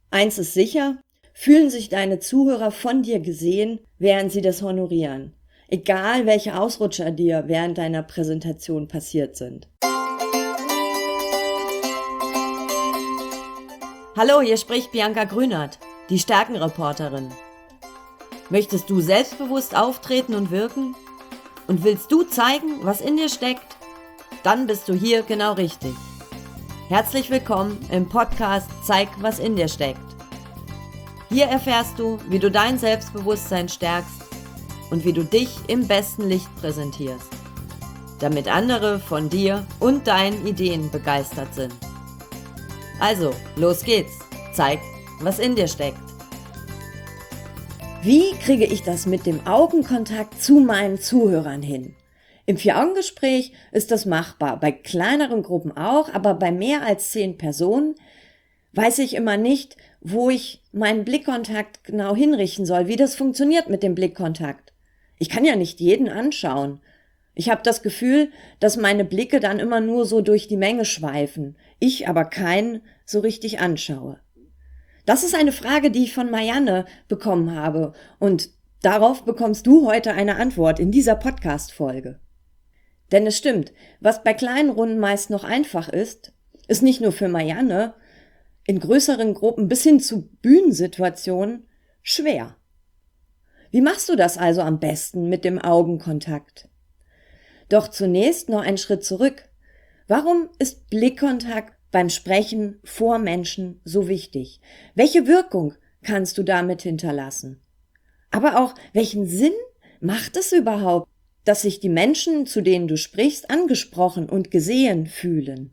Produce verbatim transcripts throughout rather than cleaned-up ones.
Eins ist sicher, fühlen sich deine Zuhörer von dir gesehen, während sie das honorieren. Egal, welche Ausrutscher dir während deiner Präsentation passiert sind. Hallo, hier spricht Bianca Grünert, die Stärkenreporterin. Möchtest du selbstbewusst auftreten und wirken? Und willst du zeigen, was in dir steckt? Dann bist du hier genau richtig. Herzlich willkommen im Podcast Zeig, was in dir steckt. Hier erfährst du, wie du dein Selbstbewusstsein stärkst und wie du dich im besten Licht präsentierst, damit andere von dir und deinen Ideen begeistert sind. Also, los geht's. Zeig, was in dir steckt. Wie kriege ich das mit dem Augenkontakt zu meinen Zuhörern hin? Im Vier-Augen-Gespräch ist das machbar, bei kleineren Gruppen auch, aber bei mehr als zehn Personen weiß ich immer nicht, wo ich meinen Blickkontakt genau hinrichten soll, wie das funktioniert mit dem Blickkontakt. Ich kann ja nicht jeden anschauen. Ich habe das Gefühl, dass meine Blicke dann immer nur so durch die Menge schweifen, ich aber keinen so richtig anschaue. Das ist eine Frage, die ich von Marianne bekommen habe, und darauf bekommst du heute eine Antwort in dieser Podcast-Folge. Denn es stimmt, was bei kleinen Runden meist noch einfach ist, ist nicht nur für Marianne, in größeren Gruppen bis hin zu Bühnensituationen schwer. Wie machst du das also am besten mit dem Augenkontakt? Doch zunächst noch einen Schritt zurück. Warum ist Blickkontakt beim Sprechen vor Menschen so wichtig? Welche Wirkung kannst du damit hinterlassen? Aber auch, welchen Sinn macht es überhaupt, dass sich die Menschen, zu denen du sprichst, angesprochen und gesehen fühlen?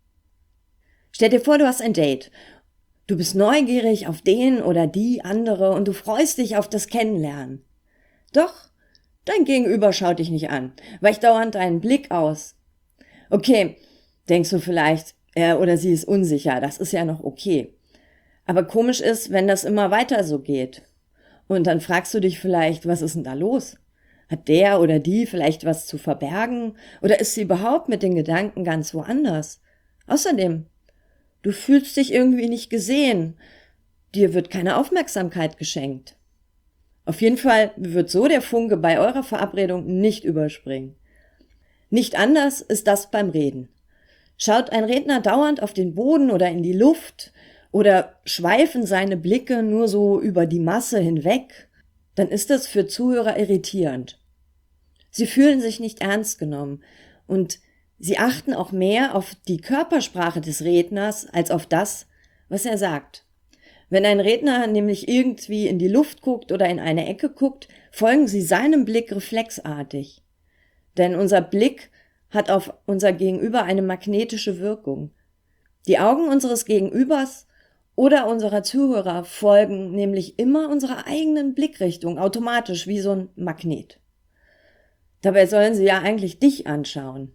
Stell dir vor, du hast ein Date. Du bist neugierig auf den oder die andere und du freust dich auf das Kennenlernen. Doch dein Gegenüber schaut dich nicht an, weicht dauernd deinen Blick aus. Okay, denkst du vielleicht, er oder sie ist unsicher, das ist ja noch okay. Aber komisch ist, wenn das immer weiter so geht. Und dann fragst du dich vielleicht, was ist denn da los? Hat der oder die vielleicht was zu verbergen? Oder ist sie überhaupt mit den Gedanken ganz woanders? Außerdem, du fühlst dich irgendwie nicht gesehen. Dir wird keine Aufmerksamkeit geschenkt. Auf jeden Fall wird so der Funke bei eurer Verabredung nicht überspringen. Nicht anders ist das beim Reden. Schaut ein Redner dauernd auf den Boden oder in die Luft oder schweifen seine Blicke nur so über die Masse hinweg, dann ist das für Zuhörer irritierend. Sie fühlen sich nicht ernst genommen und sie achten auch mehr auf die Körpersprache des Redners als auf das, was er sagt. Wenn ein Redner nämlich irgendwie in die Luft guckt oder in eine Ecke guckt, folgen sie seinem Blick reflexartig. Denn unser Blick hat auf unser Gegenüber eine magnetische Wirkung. Die Augen unseres Gegenübers oder unserer Zuhörer folgen nämlich immer unserer eigenen Blickrichtung, automatisch wie so ein Magnet. Dabei sollen sie ja eigentlich dich anschauen.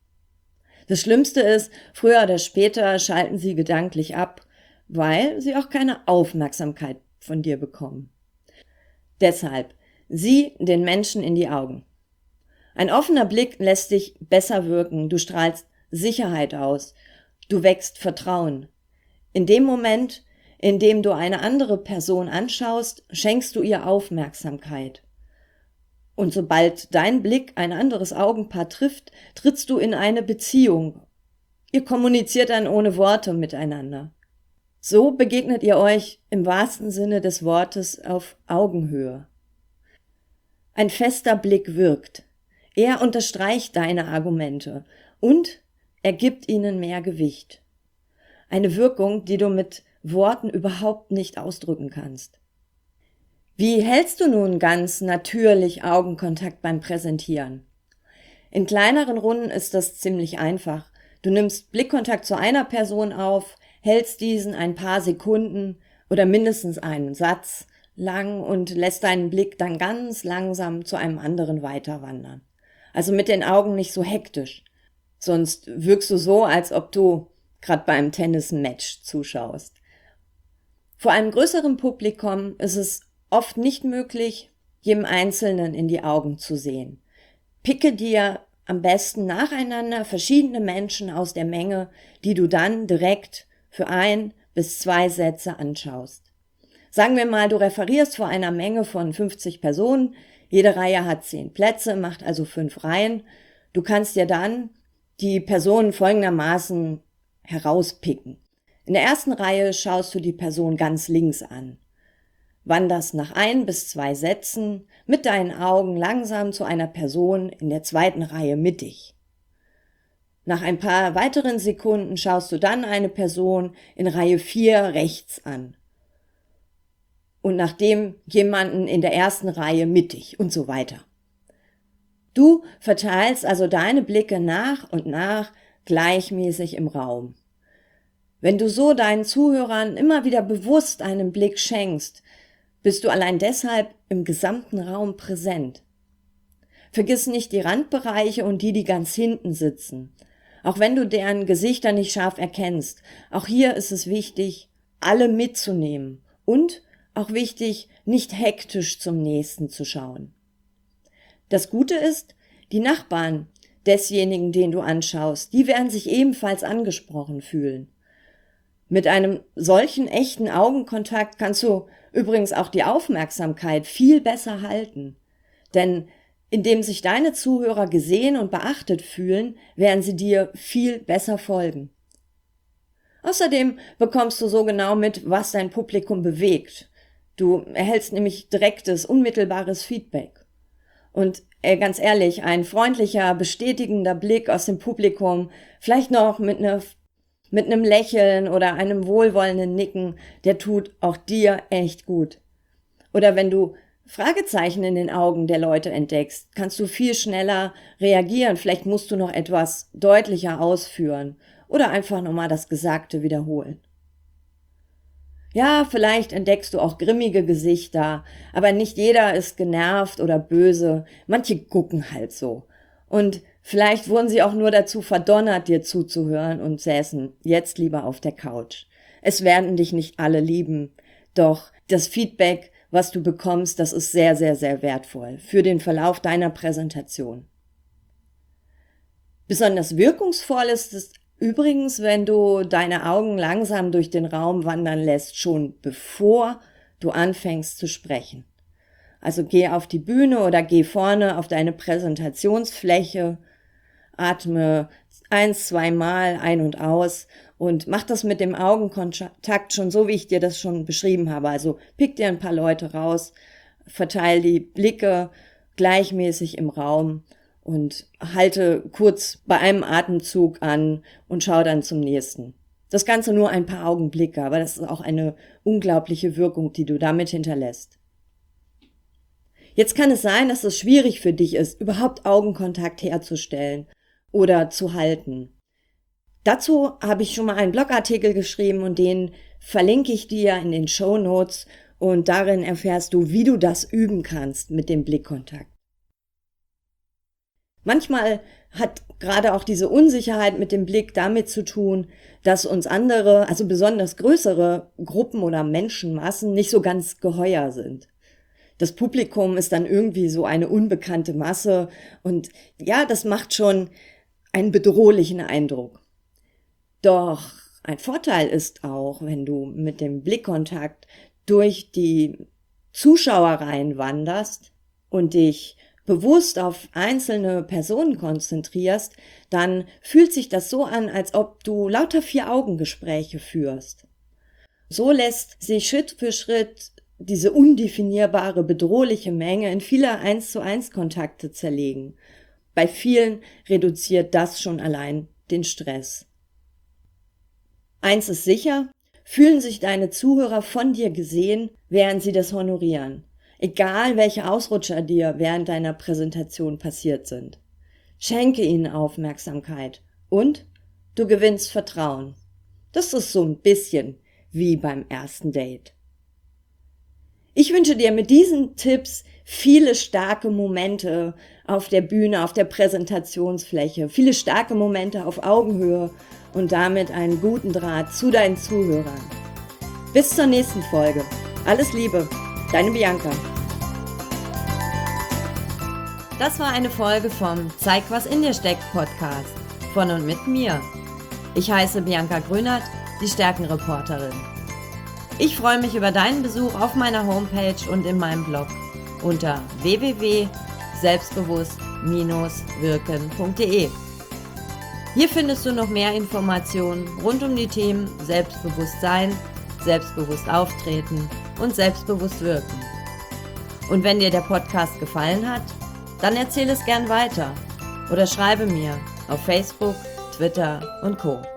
Das Schlimmste ist, früher oder später schalten sie gedanklich ab, weil sie auch keine Aufmerksamkeit von dir bekommen. Deshalb, sieh den Menschen in die Augen. Ein offener Blick lässt dich besser wirken, du strahlst Sicherheit aus, du wächst Vertrauen. In dem Moment, in dem du eine andere Person anschaust, schenkst du ihr Aufmerksamkeit. Und sobald dein Blick ein anderes Augenpaar trifft, trittst du in eine Beziehung. Ihr kommuniziert dann ohne Worte miteinander. So begegnet ihr euch im wahrsten Sinne des Wortes auf Augenhöhe. Ein fester Blick wirkt. Er unterstreicht deine Argumente und er gibt ihnen mehr Gewicht. Eine Wirkung, die du mit Worten überhaupt nicht ausdrücken kannst. Wie hältst du nun ganz natürlich Augenkontakt beim Präsentieren? In kleineren Runden ist das ziemlich einfach. Du nimmst Blickkontakt zu einer Person auf, hältst diesen ein paar Sekunden oder mindestens einen Satz lang und lässt deinen Blick dann ganz langsam zu einem anderen weiterwandern. Also mit den Augen nicht so hektisch, sonst wirkst du so, als ob du gerade beim Tennismatch zuschaust. Vor einem größeren Publikum ist es oft nicht möglich, jedem Einzelnen in die Augen zu sehen. Picke dir am besten nacheinander verschiedene Menschen aus der Menge, die du dann direkt für ein bis zwei Sätze anschaust. Sagen wir mal, du referierst vor einer Menge von fünfzig Personen, jede Reihe hat zehn Plätze, macht also fünf Reihen. Du kannst dir dann die Personen folgendermaßen herauspicken. In der ersten Reihe schaust du die Person ganz links an. Wanderst nach ein bis zwei Sätzen mit deinen Augen langsam zu einer Person in der zweiten Reihe mittig. Nach ein paar weiteren Sekunden schaust du dann eine Person in Reihe vier rechts an. Und nachdem jemanden in der ersten Reihe mittig und so weiter. Du verteilst also deine Blicke nach und nach gleichmäßig im Raum. Wenn du so deinen Zuhörern immer wieder bewusst einen Blick schenkst, bist du allein deshalb im gesamten Raum präsent. Vergiss nicht die Randbereiche und die, die ganz hinten sitzen. Auch wenn du deren Gesichter nicht scharf erkennst, auch hier ist es wichtig, alle mitzunehmen und auch wichtig, nicht hektisch zum Nächsten zu schauen. Das Gute ist, die Nachbarn desjenigen, den du anschaust, die werden sich ebenfalls angesprochen fühlen. Mit einem solchen echten Augenkontakt kannst du übrigens auch die Aufmerksamkeit viel besser halten. Denn indem sich deine Zuhörer gesehen und beachtet fühlen, werden sie dir viel besser folgen. Außerdem bekommst du so genau mit, was dein Publikum bewegt. Du erhältst nämlich direktes, unmittelbares Feedback. Und äh, ganz ehrlich, ein freundlicher, bestätigender Blick aus dem Publikum, vielleicht noch mit, ne, mit einem Lächeln oder einem wohlwollenden Nicken, der tut auch dir echt gut. Oder wenn du Fragezeichen in den Augen der Leute entdeckst, kannst du viel schneller reagieren. Vielleicht musst du noch etwas deutlicher ausführen oder einfach nochmal das Gesagte wiederholen. Ja, vielleicht entdeckst du auch grimmige Gesichter, aber nicht jeder ist genervt oder böse. Manche gucken halt so. Und vielleicht wurden sie auch nur dazu verdonnert, dir zuzuhören und säßen jetzt lieber auf der Couch. Es werden dich nicht alle lieben, doch das Feedback, was du bekommst, das ist sehr, sehr, sehr wertvoll für den Verlauf deiner Präsentation. Besonders wirkungsvoll ist es übrigens, wenn du deine Augen langsam durch den Raum wandern lässt, schon bevor du anfängst zu sprechen. Also geh auf die Bühne oder geh vorne auf deine Präsentationsfläche, atme eins, zweimal ein und aus und mach das mit dem Augenkontakt schon so, wie ich dir das schon beschrieben habe. Also pick dir ein paar Leute raus, verteil die Blicke gleichmäßig im Raum und halte kurz bei einem Atemzug an und schau dann zum nächsten. Das Ganze nur ein paar Augenblicke, aber das ist auch eine unglaubliche Wirkung, die du damit hinterlässt. Jetzt kann es sein, dass es schwierig für dich ist, überhaupt Augenkontakt herzustellen oder zu halten. Dazu habe ich schon mal einen Blogartikel geschrieben und den verlinke ich dir in den Shownotes und darin erfährst du, wie du das üben kannst mit dem Blickkontakt. Manchmal hat gerade auch diese Unsicherheit mit dem Blick damit zu tun, dass uns andere, also besonders größere Gruppen oder Menschenmassen nicht so ganz geheuer sind. Das Publikum ist dann irgendwie so eine unbekannte Masse und ja, das macht schon einen bedrohlichen Eindruck. Doch ein Vorteil ist auch, wenn du mit dem Blickkontakt durch die Zuschauerreihen wanderst und dich bewusst auf einzelne Personen konzentrierst, dann fühlt sich das so an, als ob du lauter Vier-Augen-Gespräche führst. So lässt sich Schritt für Schritt diese undefinierbare, bedrohliche Menge in viele Eins-zu-eins-Kontakte zerlegen. Bei vielen reduziert das schon allein den Stress. Eins ist sicher, fühlen sich deine Zuhörer von dir gesehen, während sie das honorieren. Egal, welche Ausrutscher dir während deiner Präsentation passiert sind. Schenke ihnen Aufmerksamkeit und du gewinnst Vertrauen. Das ist so ein bisschen wie beim ersten Date. Ich wünsche dir mit diesen Tipps viele starke Momente auf der Bühne, auf der Präsentationsfläche, viele starke Momente auf Augenhöhe und damit einen guten Draht zu deinen Zuhörern. Bis zur nächsten Folge. Alles Liebe, deine Bianca. Das war eine Folge vom Zeig, was in dir steckt Podcast von und mit mir. Ich heiße Bianca Grünert die Stärkenreporterin. Ich freue mich über deinen Besuch auf meiner Homepage und in meinem Blog unter w w w punkt selbstbewusst Bindestrich wirken punkt de. Hier findest du noch mehr Informationen rund um die Themen Selbstbewusstsein, selbstbewusst auftreten und selbstbewusst wirken. Und wenn dir der Podcast gefallen hat, dann erzähle es gern weiter oder schreibe mir auf Facebook, Twitter und Co.